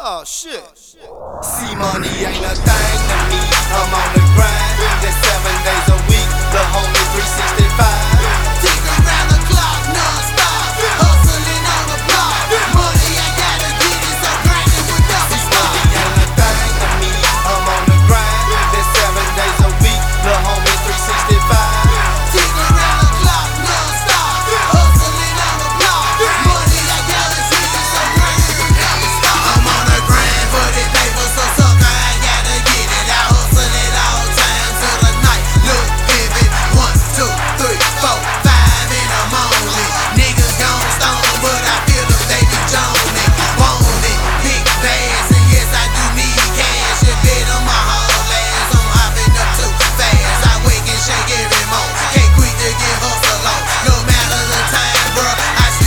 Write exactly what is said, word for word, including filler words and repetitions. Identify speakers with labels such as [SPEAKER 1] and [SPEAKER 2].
[SPEAKER 1] Oh shit. See, money ain't a thing to me. I'm on the grind. That seven